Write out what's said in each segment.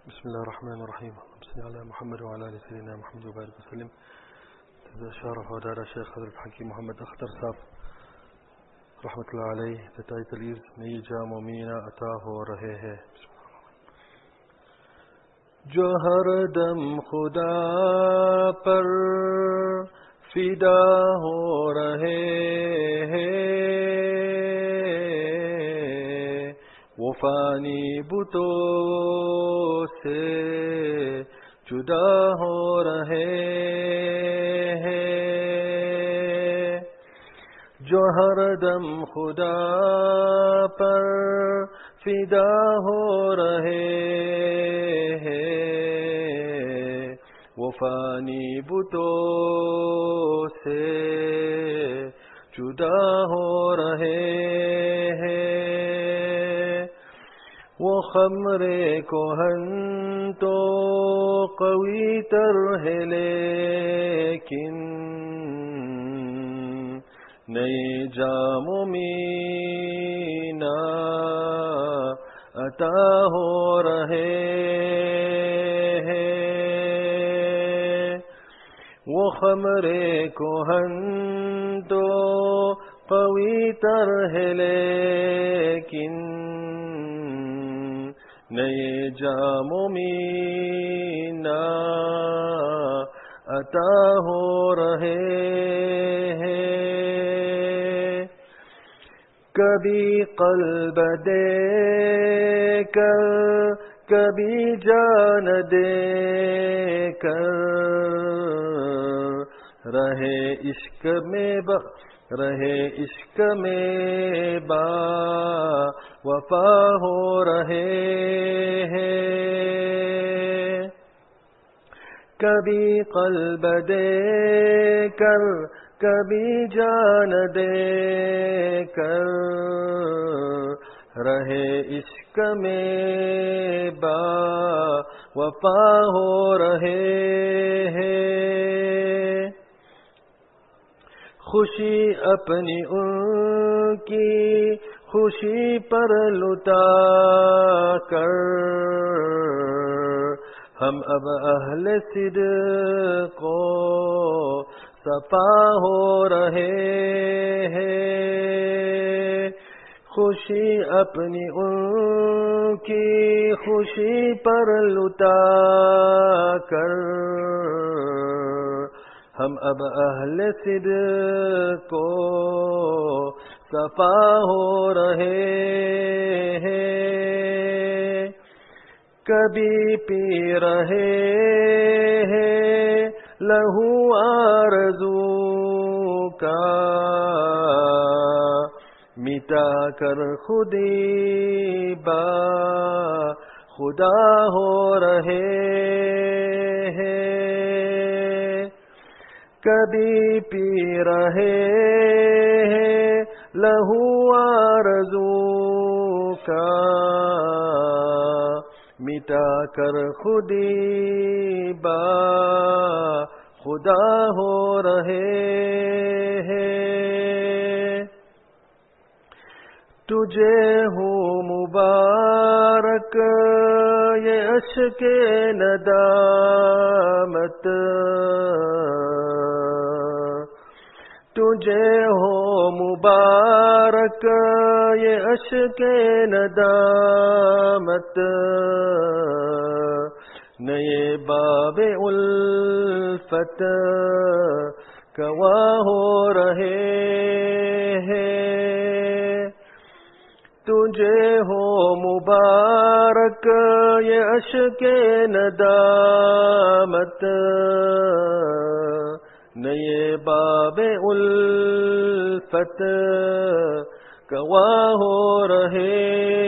بسم الله الرحمن الرحيم. صل على محمد وعلى ال سيدنا محمد وبارك وسلم. شرف ودار الشيخ حضرت حکیم محمد اختر صاحب رحمۃ اللہ علیہ تتائی تلیز نئی جام و مینا عطا ہو رہے ہیں. جو ہر دم خدا پر فدا ہو رہے ہیں وہ فانی بتوں سے جدا ہو رہے ہیں. جو ہر دم خدا پر فدا ہو رہے ہیں وہ فانی بتوں سے جدا ہو رہے ہیں. وہ خمر کہن تو قوی تر ہے لیکن نئے جام و مینا عطا ہو رہے ہیں. وہ خمر کہن تو قوی تر ہے لیکن نئے جام و مینا عطا ہو رہے ہیں. کبھی قلب دے کر کبھی جان دے کر رہے عشق میں با وفا ہو رہے ہیں. کبھی قلب دے کر کبھی جان دے کر رہے عشق میں با وفا ہو رہے ہیں. خوشی اپنی ان کی خوشی پر لٹا کر ہم اب اہل صدق کو صفا ہو رہے ہیں. خوشی اپنی ان کی خوشی پر لٹا کر ہم اب اہل صدق کو صفا ہو رہے ہیں. کبھی پی رہے ہیں لہو آرزو کا مٹا کر خودی با خدا ہو رہے ہیں. کبھی پی رہے ہیں لہو آرزو کا مٹا کر خودی با خدا ہو رہے ہیں. تجھے ہوں مبارک یہ اشک ندامت تجھے ہو مبارک یہ اشک ندامت نئے باب الفت گواہ ہو رہے ہیں. تجھے ہو مبارک یہ اشک ندامت نئے باب الفت گواہ ہو رہے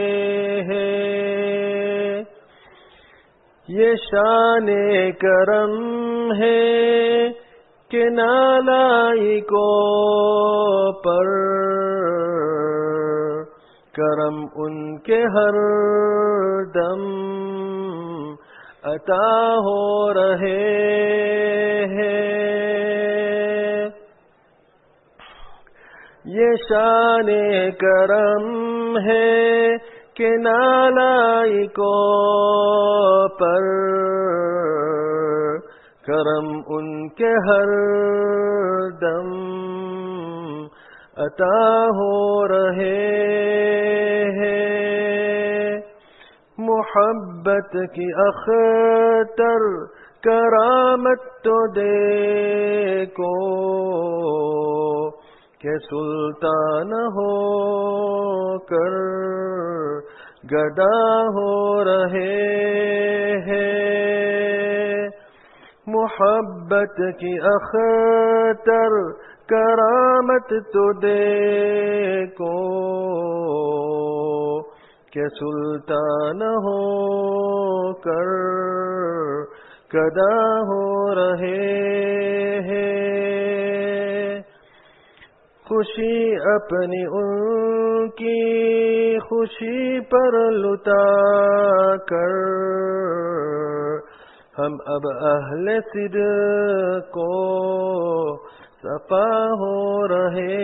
ہیں. یہ شان کرم ہے کہ نالائقوں پر کرم ان کے ہر دم عطا ہو رہے ہیں. یہ شان کرم ہے के नालायकों पर करम उनके हर दम अता हो रहे हैं। मोहब्बत की अख्तर करामत तो देखो के सुल्तान हो कर गदा हो रहे हैं। मोहब्बत की अख्तर करामत तो देखो के सुल्तान हो कर गदा हो रहे हैं। खुशी अपनी उनकी खुशी पर लुटा कर हम अब अहले सिद्क़ को सफ़ा हो रहे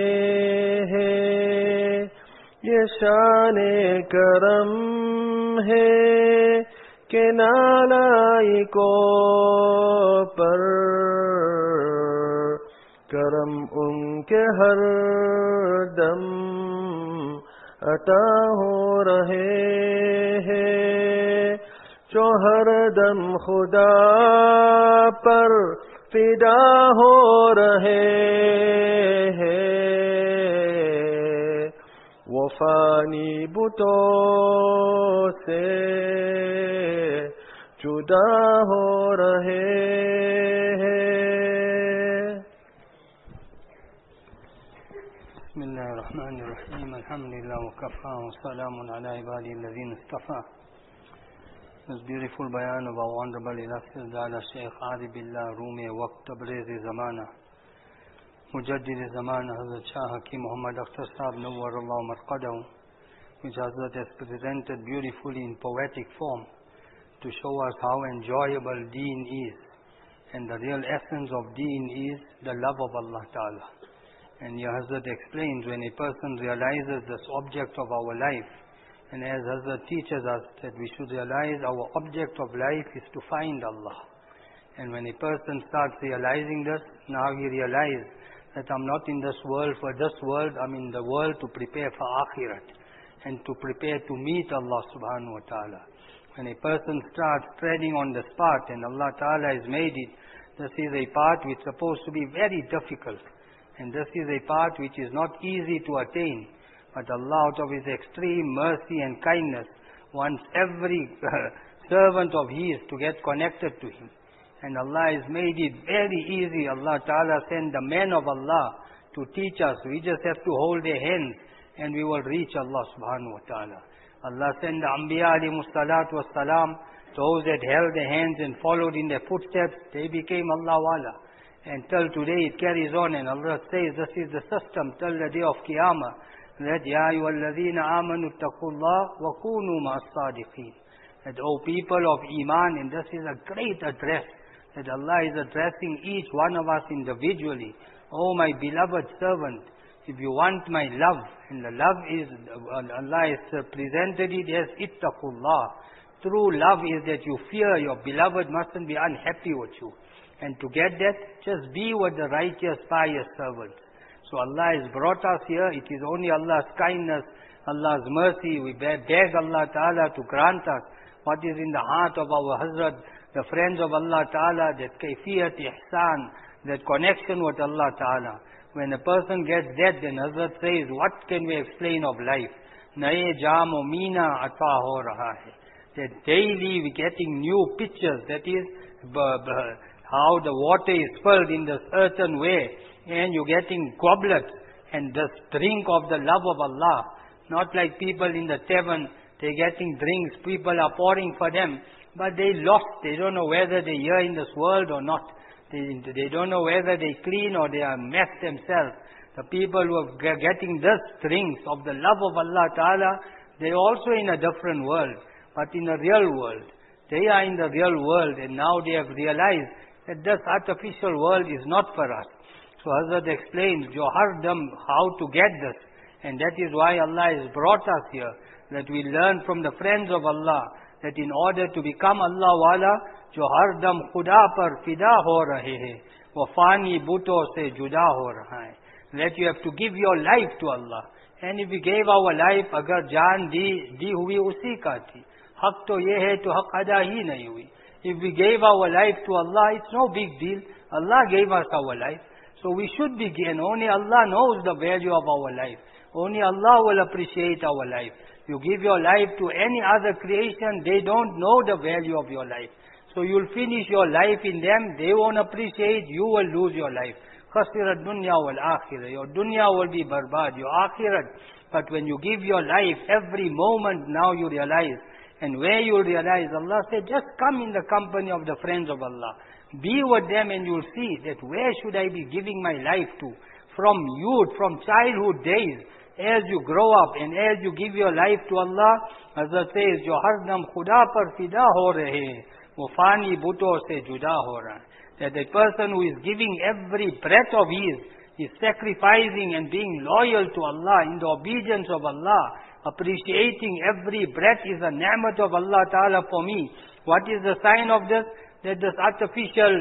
हैं। ये शाने करम है के नालायकों पर करम उनके हर दम अता हो रहे हैं। जो हर दम खुदा पर फिदा हो रहे हैं। वो फानी बुतों से जुदा हो रहे हैं। बिस्मिल्लाहिर्रहमानिर्रहीम अल्हम्दुलिल्लाह वकफ़ा वस्सलामुन अला इबादिल्लज़ीना इस्तफ़ा। This beautiful bayan of our honorable illustrious Dada Shaykh Arif Billah Rumi Waqt Tabrizi Zamana Mujaddid Zamana Hazrat Shah Hakim Muhammad Akhtar Sahib Nawwarallahu Marqadahu, which Hazrat has presented beautifully in poetic form to show us how enjoyable Deen is. And the real essence of Deen is the love of Allah Ta'ala. And here Hazrat explains, when a person realizes this object of our life, and as Hazrat teaches us that we should realize our object of life is to find Allah. And when a person starts realizing this, now he realizes that I'm not in this world for this world, I'm in the world to prepare for Akhirat and to prepare to meet Allah subhanahu wa ta'ala. When a person starts treading on this path, and Allah Ta'ala has made it, this is a path which is supposed to be very difficult. And this is a path which is not easy to attain. But Allah, out of His extreme mercy and kindness, wants every servant of His to get connected to Him. And Allah has made it very easy. Allah Ta'ala sent the men of Allah to teach us. We just have to hold their hands and we will reach Allah subhanahu wa ta'ala. Allah sent the Anbiya alayhimus salatu was salam. Those that held their hands and followed in their footsteps, they became Allah wala. And till today it carries on, and Allah says this is the system till the day of Qiyamah. That Ya ayyuhalladhina amanu taqullah wa kunu ma'as sadiqeen. That, O people of Iman, and this is a great address, that Allah is addressing each one of us individually. O my beloved servant, if you want my love, and the love is, Allah has presented it as ittaqullah. True love is that you fear your beloved mustn't be unhappy with you. And to get that, just be with the righteous, pious servants. So Allah has brought us here. It is only Allah's kindness, Allah's mercy. We beg Allah Ta'ala to grant us what is in the heart of our Hazrat, the friends of Allah Ta'ala, that kayfiyat ihsan, that connection with Allah Ta'ala. When a person gets that, then Hazrat says, what can we explain of life? Naye jamo meena ata ho raha hai. That daily we're getting new pictures. That is how the water is filled in this earthen way. And you're getting goblets and this drink of the love of Allah. Not like people in the tavern, they're getting drinks, people are pouring for them, but they lost. They don't know whether they're here in this world or not. They don't know whether they clean or they are mess themselves. The people who are getting this drinks of the love of Allah Ta'ala, they're also in a different world, but in a real world. They are in the real world, and now they have realized that this artificial world is not for us. So Hazrat explains, Jo hardam, how to get this. And that is why Allah has brought us here. that we learn from the friends of Allah, that in order to become Allah wala, jo har dam khuda par fida ho rahe hai, wo fani buto se juda ho raha hai. That you have to give your life to Allah. And if we gave our life, agar jaan di hui usi ka thi. Haq to ye hai to haq ada hi nahi hui. If we gave our life to Allah, it's no big deal. Allah gave us our life. So we should begin. Only Allah knows the value of our life. Only Allah will appreciate our life. You give your life to any other creation, they don't know the value of your life. So you'll finish your life in them, they won't appreciate, you will lose your life. Khasirat dunya wal akhirah. Your dunya will be barbad, your akhirat. But when you give your life, every moment now you realize. And where you realize, Allah said, just come in the company of the friends of Allah. Be with them and you'll see that where should I be giving my life to? From youth, from childhood days, as you grow up and as you give your life to Allah, Hazrat says, Jo hardam khuda par fida ho rahe, wo fani buto se juda ho raha. That the person who is giving every breath of his, is sacrificing and being loyal to Allah in the obedience of Allah, appreciating every breath is a ni'mat of Allah Ta'ala for me. What is the sign of this? That this artificial,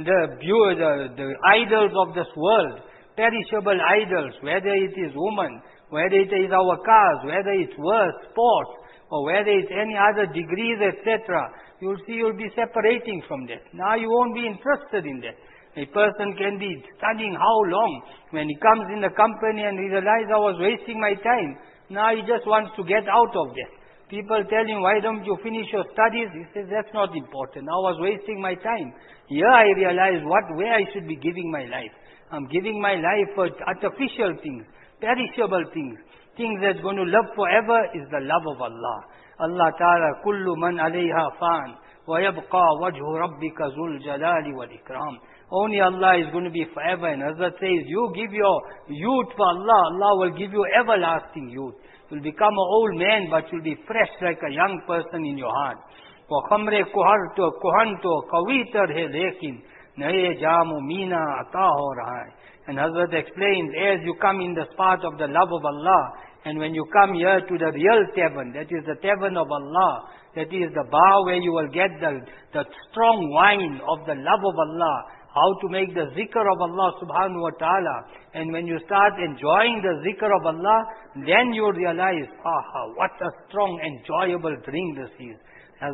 the idols of this world, perishable idols, whether it is woman, whether it is our cars, whether it's worse, sports, or whether it's any other degrees, etc., you'll see you'll be separating from that. Now you won't be interested in that. A person can be studying how long? When he comes in the company and he realizes I was wasting my time, now he just wants to get out of that. People tell him, why don't you finish your studies? He says, that's not important. I was wasting my time. Here I realize where I should be giving my life. I'm giving my life for artificial things, perishable things. Things that's going to live forever is the love of Allah. Allah Ta'ala, kullu man alayha fan, wa yabqa wajhu rabbika zul jalali wal ikram. Only Allah is going to be forever. And Hazrat says, you give your youth for Allah, Allah will give you everlasting youth. You'll become an old man, but you'll be fresh like a young person in your heart. Wa khamre kuharto kuhanto kavitar hai lekin naye jamu mina ata ho raha hai. And Hazrat explains, as you come in the path of the love of Allah, and when you come here to the real tavern, that is the tavern of Allah, that is the bar where you will get the strong wine of the love of Allah, how to make the zikr of Allah subhanahu wa ta'ala. And when you start enjoying the zikr of Allah, then you realize, what a strong, enjoyable drink this is. As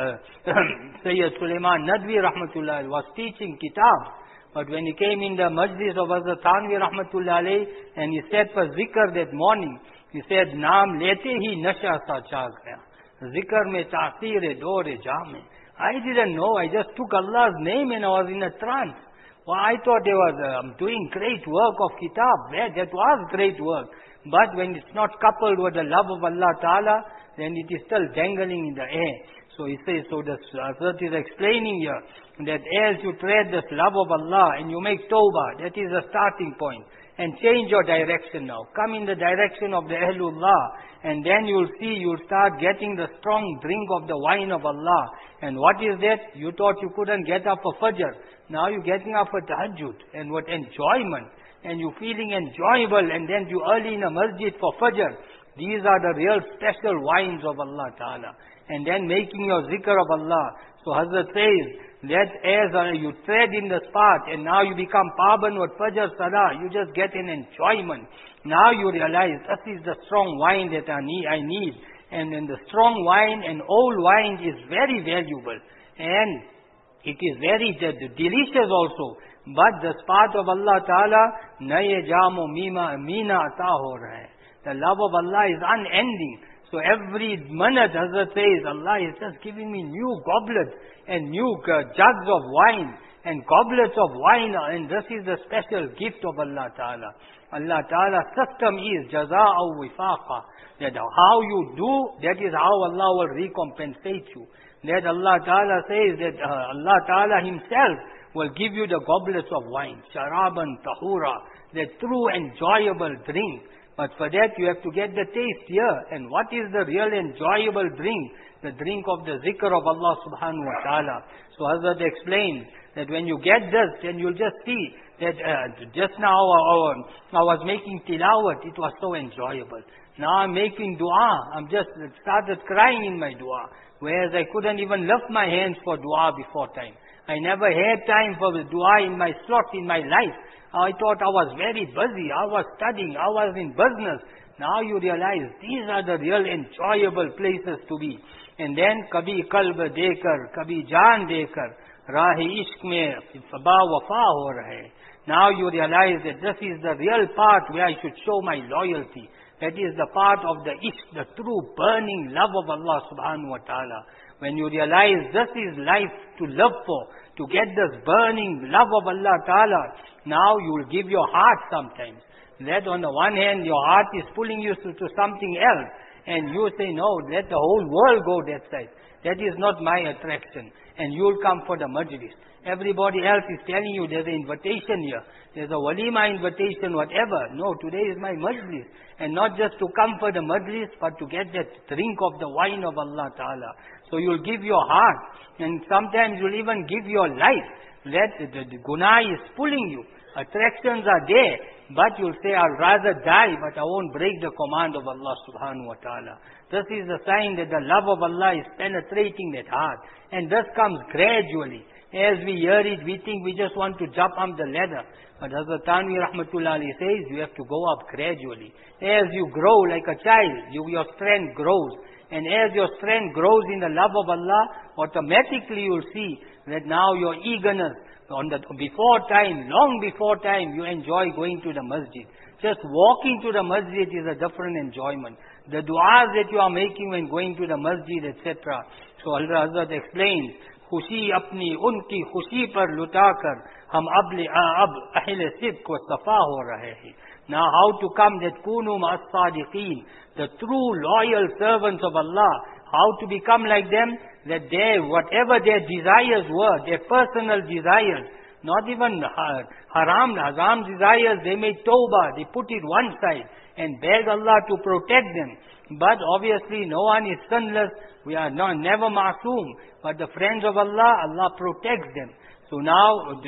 Sayyid Sulaiman Nadwi rahmatullah was teaching kitab, but when he came in the majlis of Hazrat Thanvi rahmatullah alayhi, and he said for zikr that morning, he said, Naam lete hi nasha sa cha gaya. Zikr mein ta'asir dore jame. I didn't know, I just took Allah's name and I was in a trance. Well, I thought they were doing great work of kitab. That was great work. But when it's not coupled with the love of Allah Ta'ala, then it is still dangling in the air. So he says, so the Hazrat is explaining here, that as you tread this love of Allah and you make tawbah, that is a starting point. And change your direction now. Come in the direction of the Ahlullah. And then you'll see, you'll start getting the strong drink of the wine of Allah. And what is that? You thought you couldn't get up for Fajr. Now you're getting up for Tahajjud. And what enjoyment. And you're feeling enjoyable. And then you early in a masjid for Fajr. These are the real special wines of Allah Ta'ala. And then making your zikr of Allah. So Hazrat says, that as you tread in the path and now you become Paban with Fajr Salah, you just get an enjoyment. Now you realize this is the strong wine that I need. And then the strong wine and old wine is very valuable. And it is very delicious also. But the path of Allah Ta'ala, naye jamo mina ata ho raha hai. The love of Allah is unending. So every minute, Hazrat says, Allah is just giving me new goblets and new jugs of wine and goblets of wine. And this is the special gift of Allah Ta'ala. Allah Ta'ala's system is jaza'u wifaqa. That how you do, that is how Allah will recompensate you. That Allah Ta'ala says that Allah Ta'ala Himself will give you the goblets of wine. Sharaban tahura. That true enjoyable drink. But for that you have to get the taste here. And what is the real enjoyable drink? The drink of the zikr of Allah subhanahu wa ta'ala. So Hazrat explains that when you get this, then you'll just see that just now I was making tilawat, it was so enjoyable. Now I'm making dua. I'm just started crying in my dua. Whereas I couldn't even lift my hands for dua before time. I never had time for the dua in my slot in my life. I thought I was very busy. I was studying. I was in business. Now you realize these are the real enjoyable places to be. And then kabhi qalb dekar, kabhi jaan dekar, rahe ishq mein ba wafa ho rahe. Now you realize that this is the real part where I should show my loyalty. That is the part of the ishq, the true burning love of Allah subhanahu wa ta'ala. When you realize this is life to live for, to get this burning love of Allah ta'ala, now you will give your heart sometimes. That on the one hand, your heart is pulling you to something else. And you say, no, let the whole world go that side. That is not my attraction. And you'll come for the majlis. Everybody else is telling you there's an invitation here. There's a walima invitation, whatever. No, today is my majlis. And not just to come for the majlis, but to get that drink of the wine of Allah Ta'ala. So you'll give your heart. And sometimes you'll even give your life. That the guna is pulling you. Attractions are there. But you'll say, I'll rather die, but I won't break the command of Allah subhanahu wa ta'ala. This is the sign that the love of Allah is penetrating that heart. And this comes gradually. As we hear it, we think we just want to jump up the ladder. But Hazrat Tanvi Rahmatullah Ali says, you have to go up gradually. As you grow like a child, your strength grows. And as your strength grows in the love of Allah, automatically you'll see that now your eagerness, before time, long before time, you enjoy going to the masjid. Just walking to the masjid is a different enjoyment. The du'as that you are making when going to the masjid, etc. So Hazrat explains, खुशी अपनी उनकी खुशी पर लुटाकर हम अब अहले सिद्क व सफा हो रहे हैं. Now how to come that kunu ma'as sadiqeen, the true loyal servants of Allah, how to become like them, that they, whatever their desires were, their personal desires, not even haram desires, they made tawbah, they put it one side and beg Allah to protect them. But obviously no one is sinless, we are never masoom, but the friends of Allah, Allah protects them. So now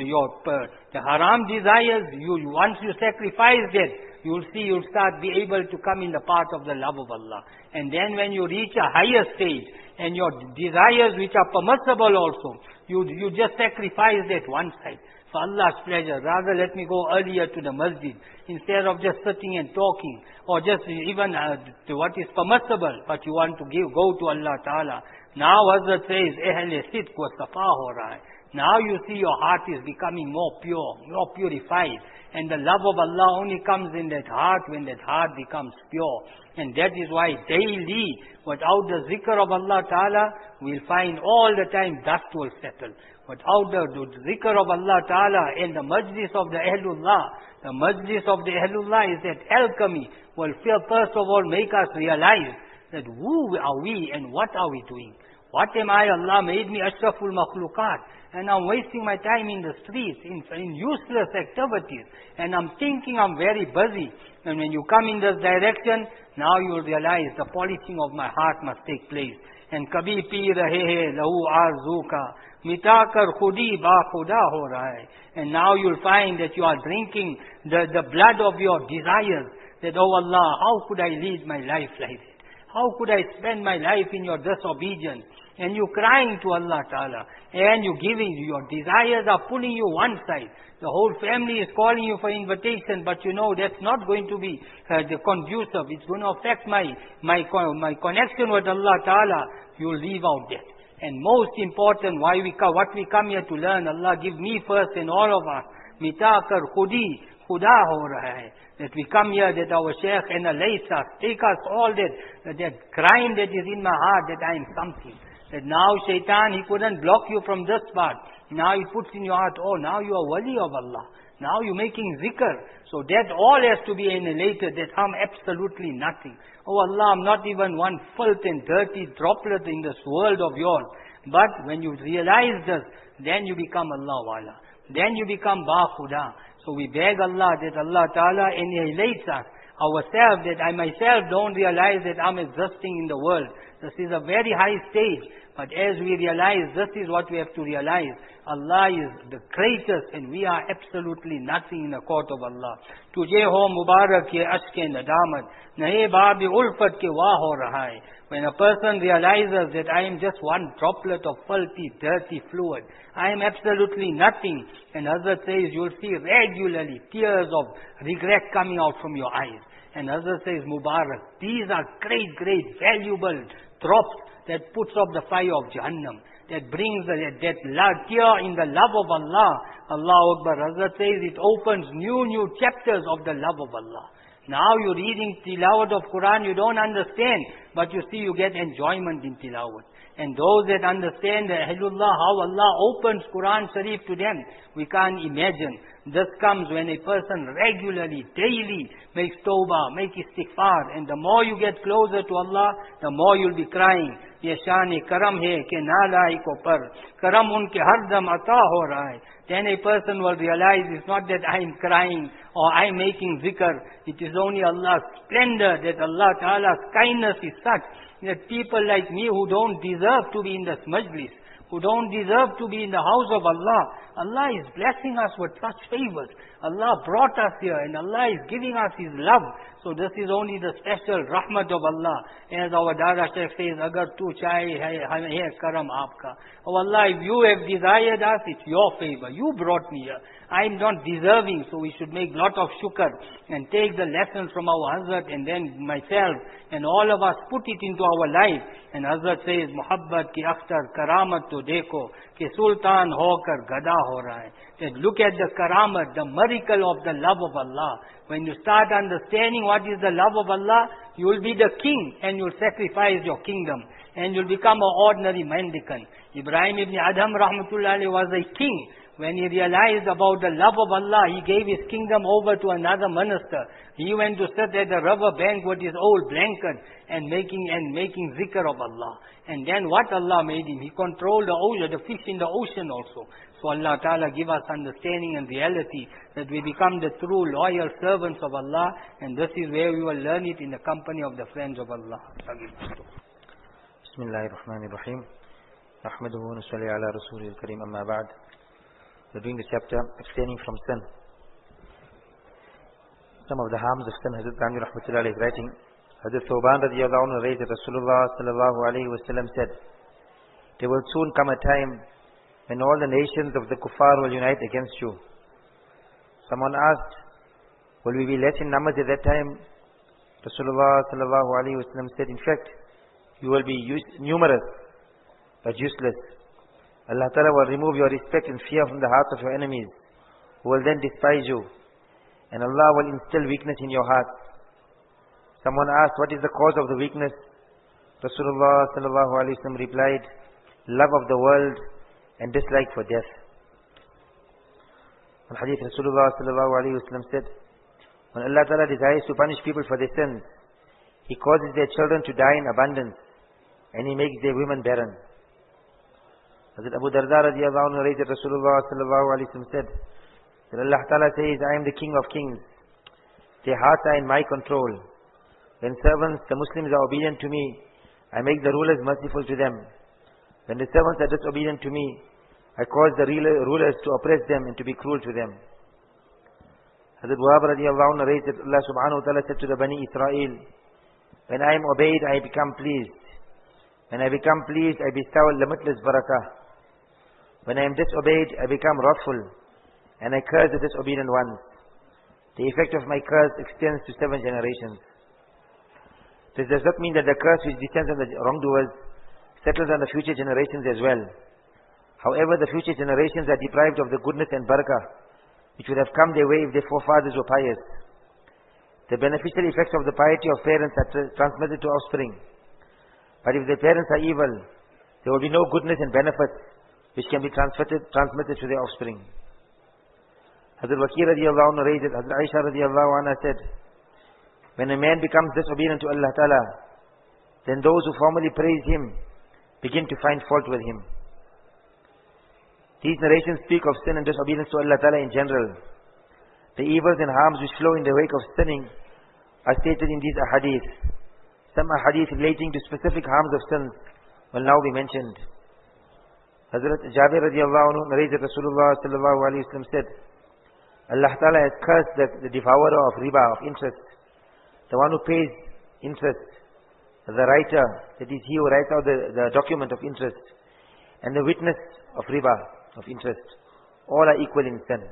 the haram desires, once you sacrifice that, you'll see you'll start be able to come in the path of the love of Allah. And then when you reach a higher stage, and your desires which are permissible also, you just sacrifice that one side. For Allah's pleasure, rather let me go earlier to the masjid, instead of just sitting and talking, or just even what is permissible, but you want to go to Allah Ta'ala. Now Hazrat says, Ahle Sidq wa Safa ho raha hai. Now you see your heart is becoming more pure, more purified. And the love of Allah only comes in that heart when that heart becomes pure. And that is why daily, without the zikr of Allah Ta'ala, we'll find all the time dust will settle. Without the zikr of Allah Ta'ala and the majlis of the Ahlullah, the majlis of the Ahlullah is that alchemy will first of all make us realize that who are we and what are we doing? What am I? Allah made me ashraful makhluqat. And I'm wasting my time in the streets, in useless activities. And I'm thinking I'm very busy. And when you come in this direction, now you realize the polishing of my heart must take place. And kabhi pee rahe hai lahu arzu ka, mitakar khudi ba khuda ho raha hai. And now you'll find that you are drinking the blood of your desires. That, oh Allah, how could I lead my life like that? How could I spend my life in your disobedience? And you crying to Allah Ta'ala. And you giving, your desires are pulling you one side. The whole family is calling you for invitation, but you know that's not going to be conducive. It's going to affect my connection with Allah Ta'ala. You leave out that. And most important, what we come here to learn, Allah give me first and all of us. Mitakar khudi, khuda ho raha hai. That we come here, that our Shaykh analyze us, take us all that crime that is in my heart, that I am something. That now Shaitan, he couldn't block you from this part. Now he puts in your heart, oh, now you are wali of Allah. Now you're making zikr. So that all has to be annihilated, that I'm absolutely nothing. Oh Allah, I'm not even one filth and dirty droplet in this world of yours. But when you realize this, then you become Allah wala. Then you become Ba Khuda. So we beg Allah that Allah Ta'ala annihilates us, ourselves, that I myself don't realize that I'm existing in the world. This is a very high stage. But as we realize, this is what we have to realize. Allah is the greatest and we are absolutely nothing in the court of Allah. Tujhe ho mubarak ye ashke nadamat, nahe baab ulfat ke wah ho raha hai. When a person realizes that I am just one droplet of filthy, dirty fluid, I am absolutely nothing. And Hazrat says, you will see regularly tears of regret coming out from your eyes. And Hazrat says, Mubarak, these are great, great, valuable drops that puts off the fire of Jahannam, that brings that tear in the love of Allah. Allahu Akbar. Hazrat says, it opens new chapters of the love of Allah. Now you're reading tilawat of Quran, you don't understand, but you see you get enjoyment in tilawat. And those that understand the Ahlullah, how Allah opens Quran Sharif to them, we can't imagine. This comes when a person regularly, daily makes tawbah, makes istighfar, and the more you get closer to Allah, the more you'll be crying. ये शान करम है कि नालायकों पर करम उनके हरदम अता हो रहा है. Then a person will realize it's not that I am crying or I am making zikr. It is only Allah's splendor, that Allah Ta'ala's kindness is such that people like me who don't deserve to be in this majlis, who don't deserve to be in the house of Allah, Allah is blessing us with such favors. Allah brought us here and Allah is giving us His love. So this is only the special rahmat of Allah. As our Dada Shaykh says, Agar tu chahe hai karam aapka. Oh Allah, if you have desired us, it's your favor. You brought me here. I am not deserving, so we should make lot of shukr and take the lessons from our Hazrat and then myself and all of us put it into our life. And Hazrat says, Muhabbat ki akhtar karamat to dekho, ki sultan hokar gada ho raha hai. That look at the karamat, the miracle of the love of Allah. When you start understanding what is the love of Allah, you will be the king and you will sacrifice your kingdom and you will become an ordinary mendicant. Ibrahim ibn Adham rahmatullahi was a king. When he realized about the love of Allah, he gave his kingdom over to another minister. He went to sit at the river bank with his old blanket and making zikr of Allah. And then what Allah made him? He controlled the ocean, the fish in the ocean also. So Allah Ta'ala give us understanding and reality that we become the true loyal servants of Allah, and this is where we will learn it in the company of the friends of Allah. Bismillahirrahmanirrahim. Nahmaduhu wa nusalli ala rasulil kareem, amma ba'd. We're doing the chapter abstaining from sin. Some of the harms of sin, Hazrat Gandhi rahmatullahi is writing. Hazrat Thawban radiyallahu anhu narrated that Rasulullah sallallahu alayhi wa sallam said, there will soon come a time when all the nations of the kuffar will unite against you. Someone asked, will we be less in numbers at that time? Rasulullah sallallahu alayhi wa sallam said, in fact, you will be numerous, but useless. Allah Ta'ala will remove your respect and fear from the hearts of your enemies, who will then despise you, and Allah will instill weakness in your hearts. Someone asked, what is the cause of the weakness? Rasulullah sallallahu alayhi wa sallam replied, love of the world and dislike for death. In hadith, Rasulullah sallallahu alayhi wa sallam said, when Allah Ta'ala desires to punish people for their sins, He causes their children to die in abundance, and He makes their women barren. Hazrat Abu Darda radiyallahu anhu narrated Rasulullah sallallahu alayhi wa sallam said, that Allah Ta'ala says, I am the King of Kings. Their hearts are in my control. When servants, the Muslims, are obedient to me, I make the rulers merciful to them. When the servants are disobedient to me, I cause the rulers to oppress them and to be cruel to them. Hazrat Wahab radiyallahu anhu narrated, Allah subhanahu wa ta'ala said to the Bani Israel, when I am obeyed, I become pleased. When I become pleased, I bestow limitless barakah. When I am disobeyed, I become wrathful, and I curse the disobedient ones. The effect of my curse extends to 7 generations. This does not mean that the curse which descends on the wrongdoers settles on the future generations as well. However, the future generations are deprived of the goodness and barakah which would have come their way if their forefathers were pious. The beneficial effects of the piety of parents are transmitted to offspring. But if their parents are evil, there will be no goodness and benefits which can be transmitted to their offspring. Hazrat Waqi radiyallahu anhu narrated, Hazrat Aisha radiyallahu anha said, when a man becomes disobedient to Allah Ta'ala, then those who formerly praised him begin to find fault with him. These narrations speak of sin and disobedience to Allah Ta'ala in general. The evils and harms which flow in the wake of sinning are stated in these ahadith. Some ahadith relating to specific harms of sins will now be mentioned. Hazrat Jabir radiallahu anhu narrates that Rasulullah sallallahu alayhi wa sallam said, Allah Ta'ala has cursed the devourer of riba, of interest, the one who pays interest, the writer, that is he who writes out the document of interest, and the witness of riba, of interest. All are equal in sin.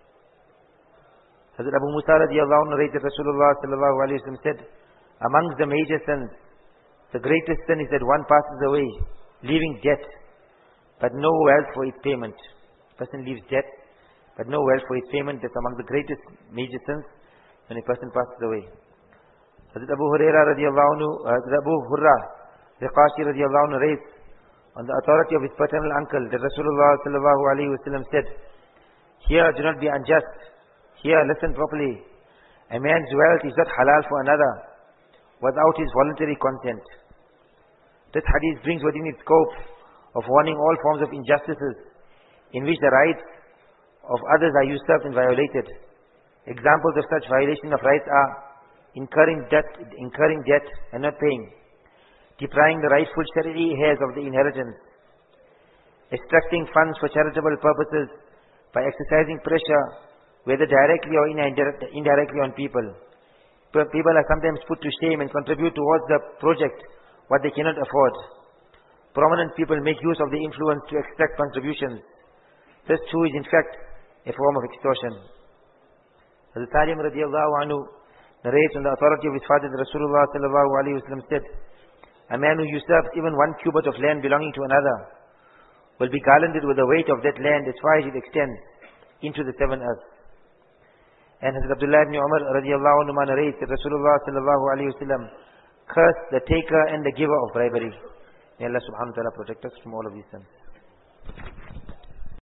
Hazrat Abu Musa radiallahu anhu narrates that Rasulullah sallallahu alayhi wa sallam said, amongst the major sins, the greatest sin is that one passes away, leaving debt, but no wealth for its payment. Person leaves debt, but no wealth for its payment. That's among the greatest major sins when a person passes away. Hazrat Abu Hurairah radiallahu anhu, Hazrat Abu Hurrah, Riqashi radiallahu anhu narrates on the authority of his paternal uncle that Rasulullah sallallahu alayhi wa sallam said, here do not be unjust. Here listen properly. A man's wealth is not halal for another without his voluntary consent. This hadith brings within its scope of warning all forms of injustices in which the rights of others are usurped and violated. Examples of such violation of rights are incurring debt and not paying, depriving the rightful shari'i heirs of the inheritance, extracting funds for charitable purposes by exercising pressure, whether directly or indirectly on people. People are sometimes put to shame and contribute towards the project what they cannot afford. Prominent people make use of the influence to extract contributions. This too is in fact a form of extortion. Hazrat Salim radiallahu anhu narrates on the authority of his father that Rasulullah sallallahu alayhi wa sallam said, a man who usurps even 1 cubit of land belonging to another will be garlanded with the weight of that land as far as it extends into the 7 earths. And Hazrat Abdullah ibn Umar radiallahu anhu narrates that Rasulullah sallallahu alayhi wa sallam cursed the taker and the giver of bribery. May Allah subhanahu wa ta'ala protect us from all of these sins.